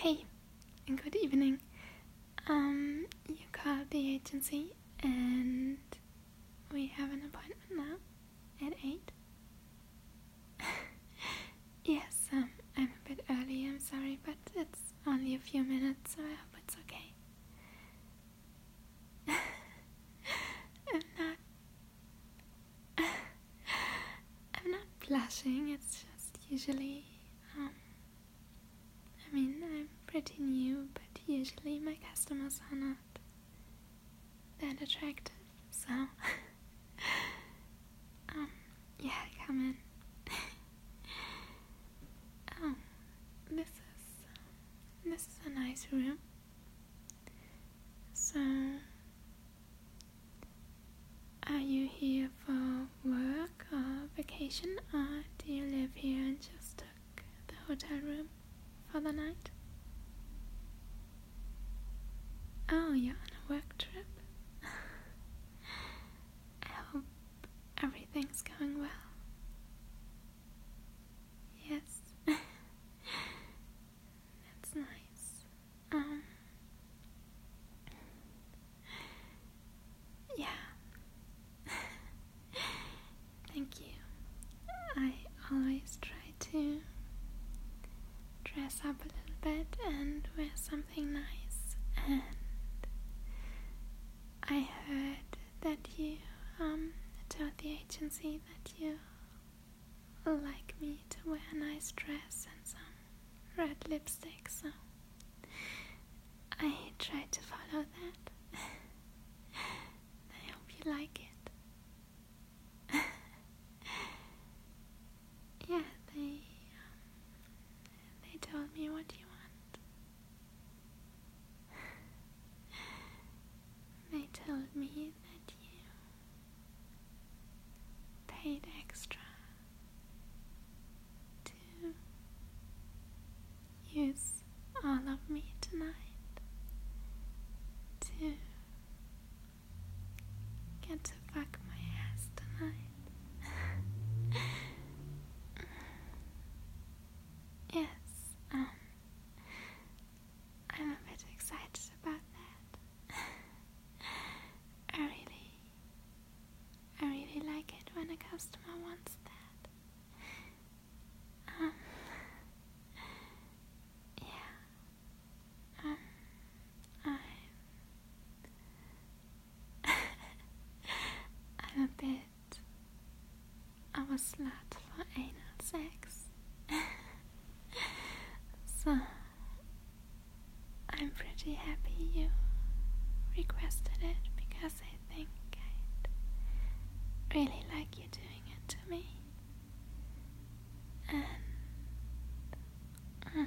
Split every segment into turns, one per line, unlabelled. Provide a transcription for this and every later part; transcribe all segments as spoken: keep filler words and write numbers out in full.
Hey, and good evening. Um, you called the agency and we have an appointment now at eight. Yes, um, I'm a bit early, I'm sorry, but it's only a few minutes, so I hope it's okay. I'm not... I'm not blushing, it's just usually, um... I mean, I'm pretty new, but usually my customers are not that attractive, so... um, yeah, come in. Oh, this is... This is a nice room. So... Are you here for work or vacation, or do you live here and just took the hotel room for the night? Oh, you're on a work trip. I hope everything's going well. Yes. That's nice. Um... Yeah. Thank you. I always try to dress up a little bit and wear something nice, and I heard that you um told the agency that you like me to wear a nice dress and some red lipstick, so I tried to follow that. I hope you like it. Yeah, they um, they told me what you want. They told me that you paid extra to use all of me tonight, to get to fuck my ass tonight. Yes, um, I'm a bit excited about that. I really, I really like it when a customer wants that. Um, yeah, um, I'm, I'm a bit of a slut for anal sex. So, I'm pretty happy you requested it, because I think I'd really like you doing it to me. And mm,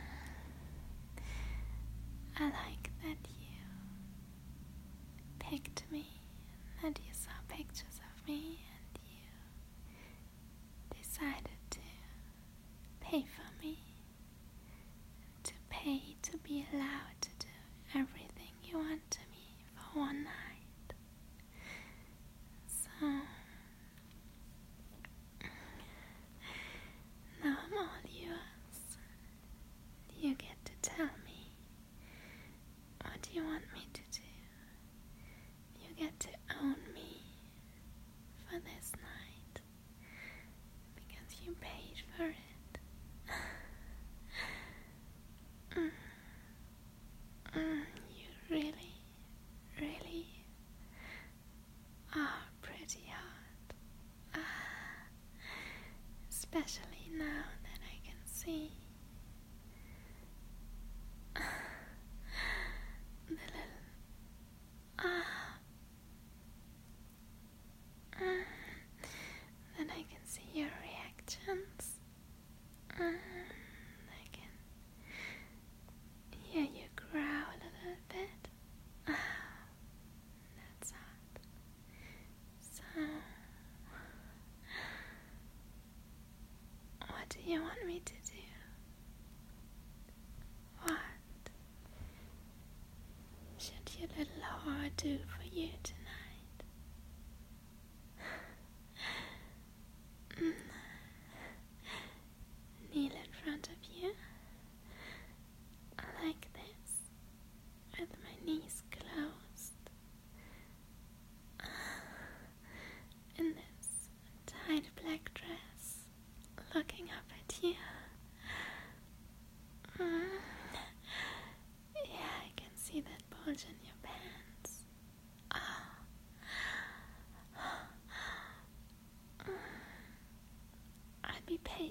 I like that you picked me, that you saw pictures of me and you decided to pay for me, to pay to be allowed to do everything you want to me for one night. So now I'm all yours. You get to tell me what you want me to do. You get to own me for this night, because you paid for it. mm. Mm, you really, really are pretty hot. Ah, especially now that I can see the little ah, mm, that I can see your reactions. Mm, I can hear you growl a little bit. Ah, that's hot. So, what do you want me to do? What should your little whore do for you tonight? mm. Kneel in front of you, like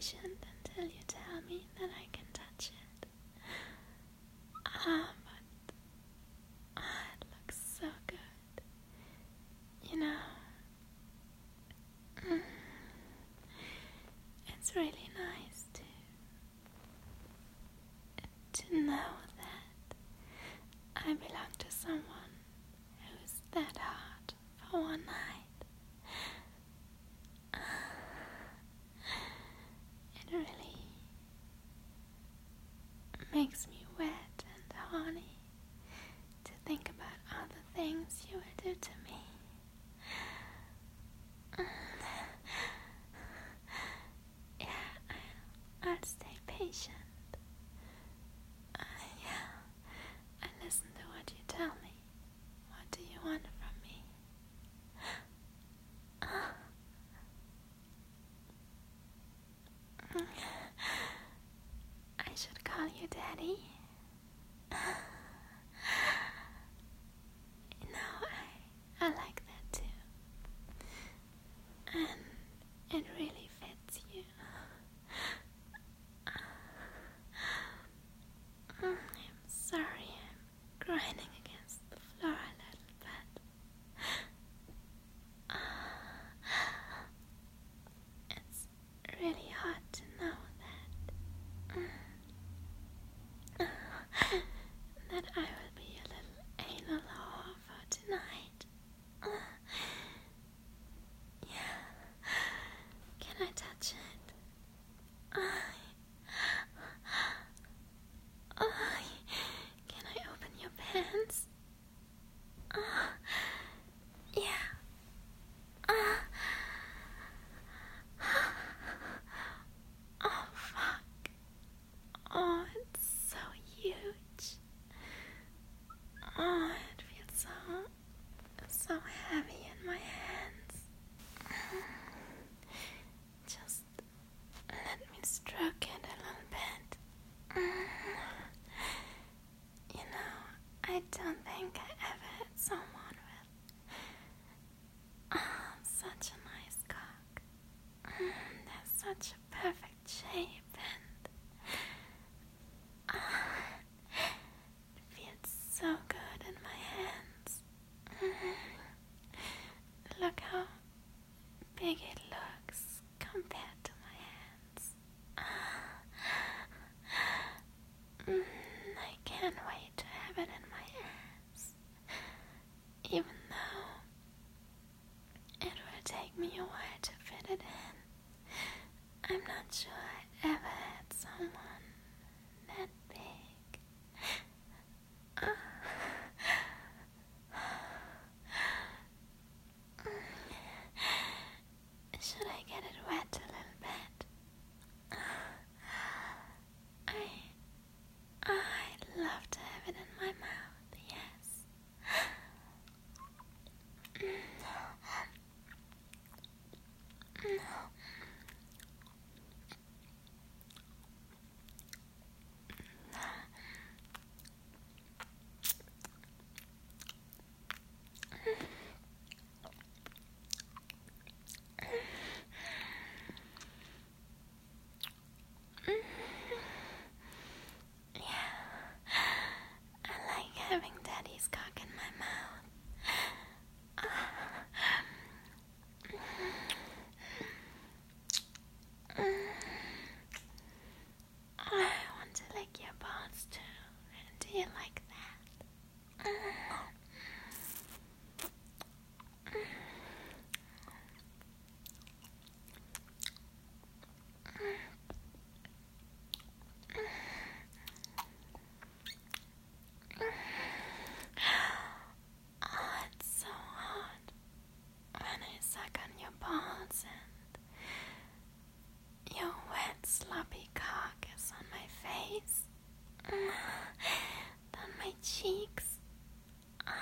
patient until you tell me that I can touch it. Ah, but ah, it looks so good. You know, mm, it's really nice to to know that I belong to someone who's that hot for one night. It really makes me wet and horny to think about all the things you will do to me. Yeah, I, I'll stay patient. Uh, yeah, I listen to what you tell me. What do you want from me? I should call you Daddy. You know, I, I like that too. And it really fits you. I'm sorry, I'm grinding against the floor a little bit. It's really hard to know that that I will be a little anal whore for tonight. Yeah, can I touch it? Can I open your pants? Yeah. Oh, fuck. Oh, it's so huge. Oh, it feels so, so heavy in my hands. Just let me stroke it a little bit. You know, I don't think I ever had someone with oh, such a nice cock. There's such a perfect shape and oh, it feels so good in my hands. Look how big it looks compared to my hands. I can't wait to have it in my ass, even though it will take me a while to fit it in. I'm not sure I ever had someone that big. Should I get it wet a little bit? I, I'd love to have it in my mouth, yes. Having Daddy's cock in my mouth. I want to lick your balls too. Do you like that? Oh, it's so hot when I suck on your balls and your wet sloppy cock is on my face, on my cheeks. Oh,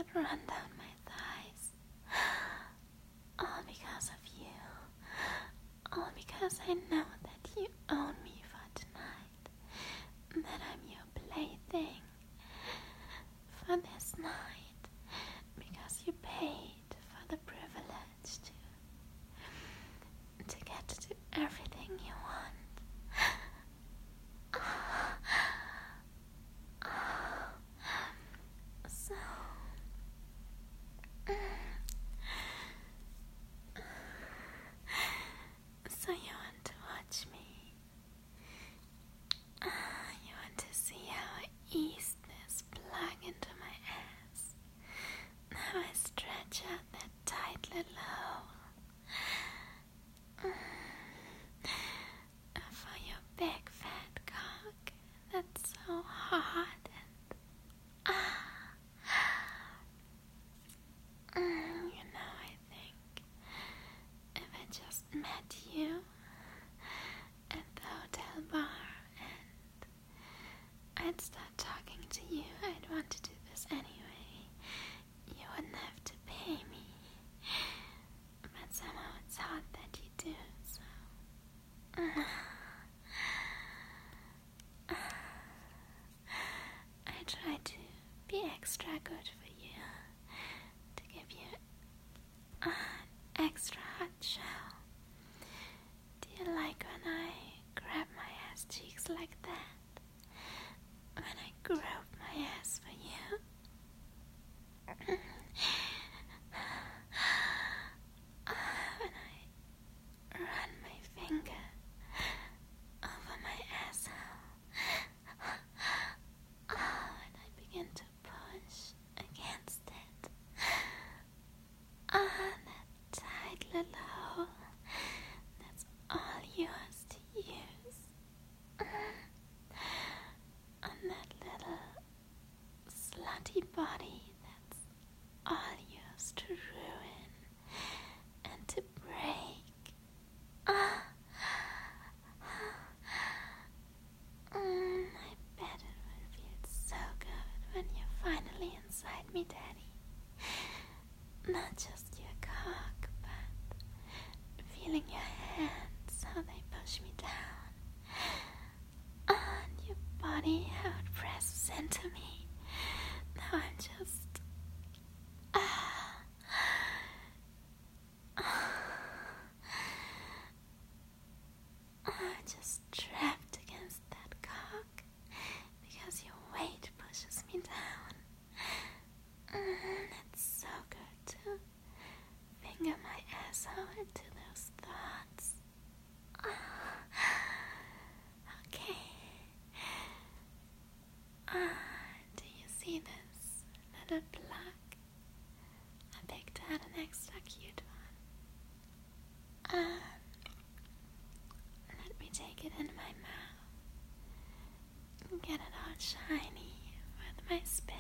run down my thighs. All because of you. All because I know that you own me for tonight. That I'm your plaything for this night. Because you paid for the privilege to to get to do everything you want. So So you want to watch me? You want to see how I ease this plug into my ass? How I stretch out that tight little hole? For your big fat cock that's so hard and ah. You know, I think if I just met you at the hotel bar and I'd start talking to you, I'd want to do this anyway. You wouldn't have to pay me. But somehow it's hard that you do, so I try to be extra good for you, to give you an extra hot show. Do you like when I grab my ass cheeks like that? When I grab my ass for you? When I run my finger over my asshole? Oh, and I begin to push against it. Ah, that tight little hole that's all yours to use. On that little slutty body that's all yours to ruin and to break. Ah. Mm, I bet it would feel so good when you're finally inside me, Daddy. Not just your cock, but feeling your hands, how they push me down. And your body, how it presses into me. Now I'm just... Ah. I'm just trapped against that cock because your weight pushes me down. Mm, it's so good to finger my asshole into those thoughts. Okay. Ah, do you see this little plug? I picked out an extra cute one. Ah. Let me take it in my mouth and get it all shiny with my spit.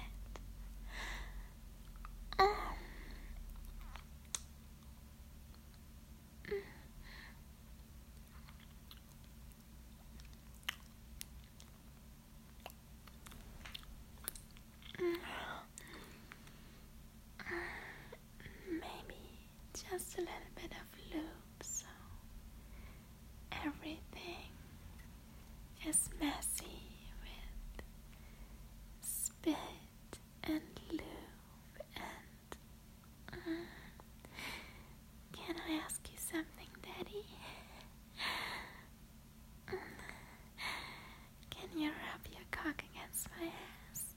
Oh. Mm. Mm. Maybe just a little bit of lube so everything is messy with spit and lube and mm, can I ask you something, Daddy? Mm, can you rub your cock against my ass?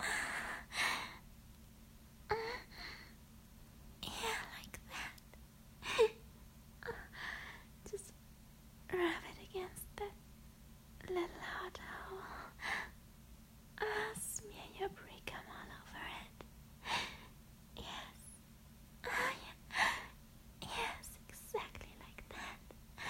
Mm, yeah, like that. Just rub it against that little hot hole. Ah, smear your brie cum all over it. Yes. Ah, yeah. Yes, exactly like that.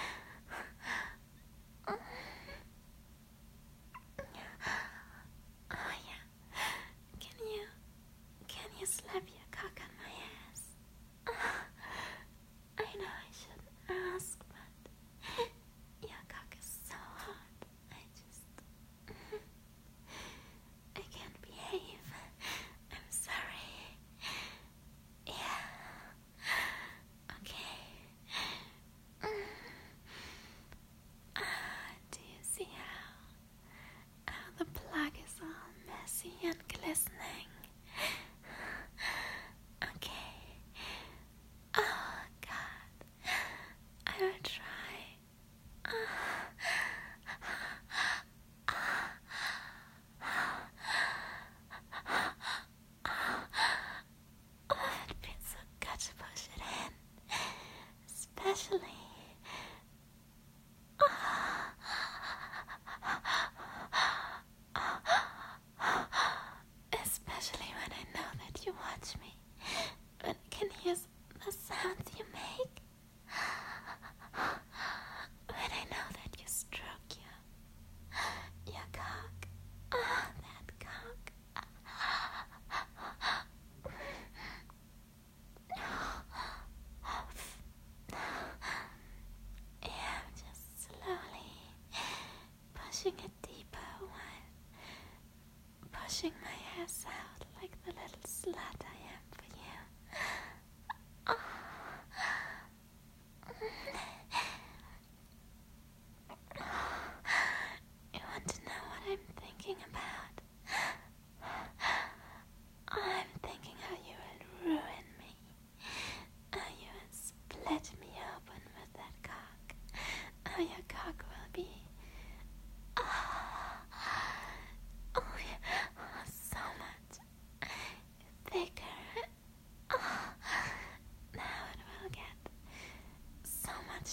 Oh yeah. Can you can you slap your cock on my ass? I know I shouldn't ask, but your cock is so hot. I just I can't behave. I'm sorry.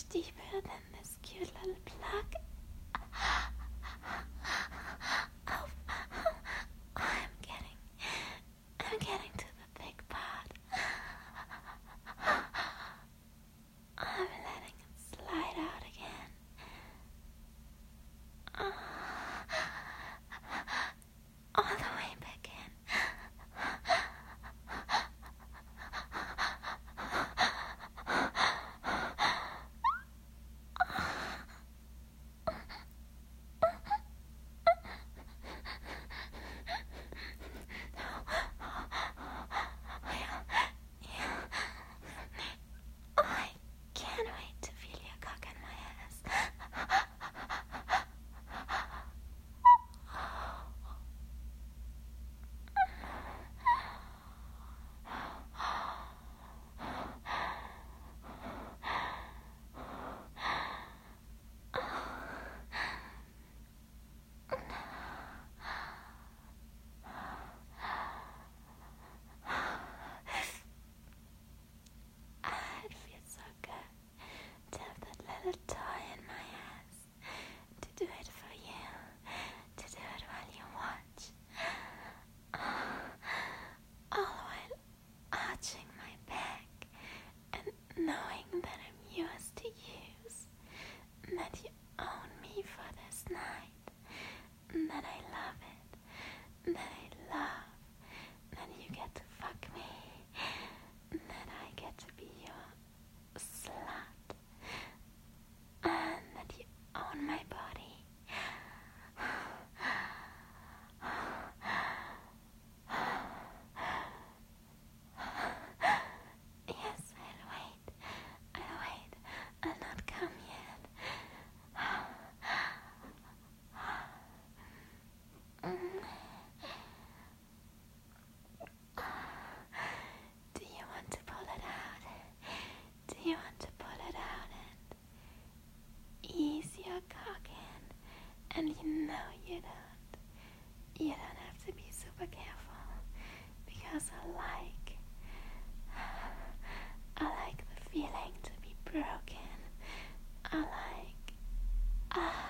much deeper than this cute little plug. Oh, I'm getting, I'm getting to the thick part. I'm letting it slide out again. All the way back in. I can't wait to feel your cock in my ass. It feels so good to have that little toy in my ass, to do it for you, to do it while you watch, all while arching my back and knowing that I'm yours to use, that you own me for this night, that I love it, that I love, that you get to fuck me, that I get to be your slut, and that you own my body. Yes, I'll wait. I'll wait. I'll not come yet. Do you want to pull it out? Do you want to pull it out and ease your cock in? And you know you don't. You don't have to be super careful, because I like, I like the feeling to be broken. I like, ah.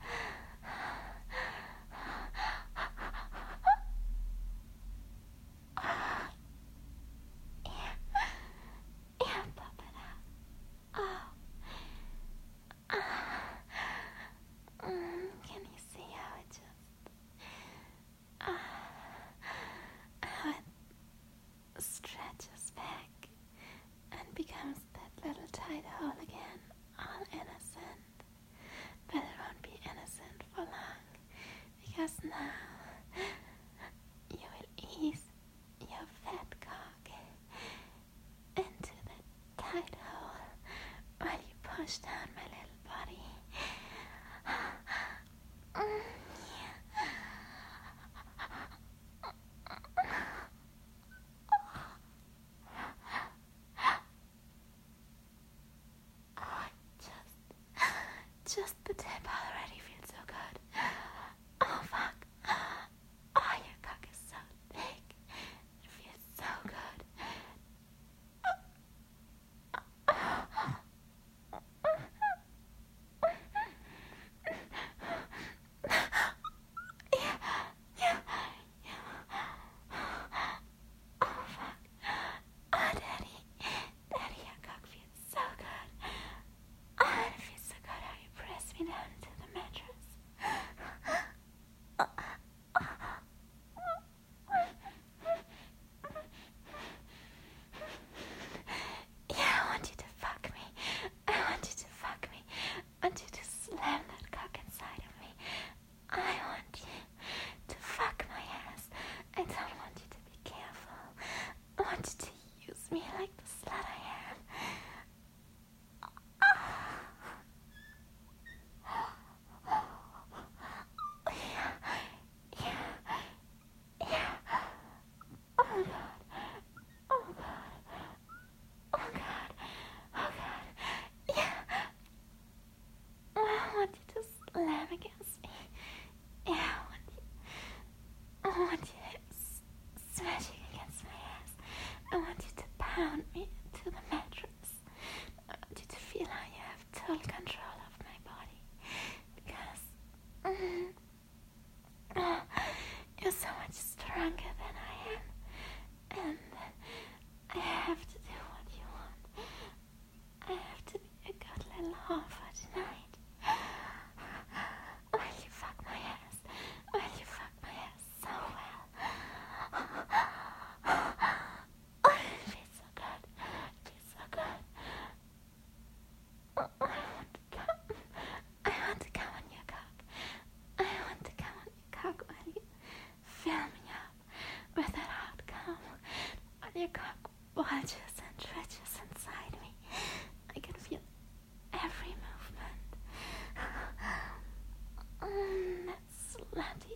Yeah, pop it out. Oh. Ah. Mm, can you see how it just, ah, how it stretches back and becomes that little tight hole again, all innocent. But it won't be innocent for long, because now you will ease your fat cock into that tight hole while you push down my little body. Mm, yeah. Oh, just, just the tip already feels so good. Oh, fuck. Oh, your cock is so thick. It feels so good. Yeah, yeah, yeah. Oh, fuck. Oh, daddy. Daddy, your cock feels so good. Oh, it feels so good how you press me down to the mattress. Yeah, I want you to fuck me. I want you to fuck me. I want you to slam that cock inside of me. I want you to fuck my ass. I don't want you to be careful. I want you to use me like the slut I am. Yeah, yeah, yeah. Oh God, oh God, oh God, oh God. Yeah. I want you to slam against me. Yeah, I want you. I want you s- smashing against my ass. I want you to pound me into the mattress. I want you to feel how you have your cock bulges and stretches inside me. I can feel every movement. Mm, that slutty